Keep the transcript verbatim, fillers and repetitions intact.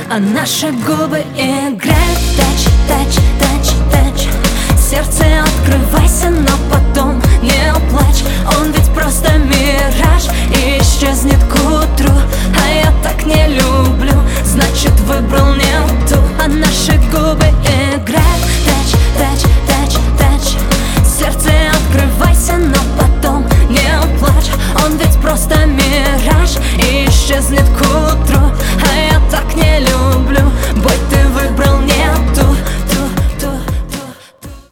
а наши губы играют. Тач, тач, тач, тач. Сердце, открывайся, но потом не плачь. Он ведь просто мираж и исчезнет к утру. А я так не люблю, значит выбрал не ту. А наши губы играют. Тач, тач, тач, тач. Сердце, открывайся, но потом не плачь. Он ведь просто мираж и исчезнет к утру.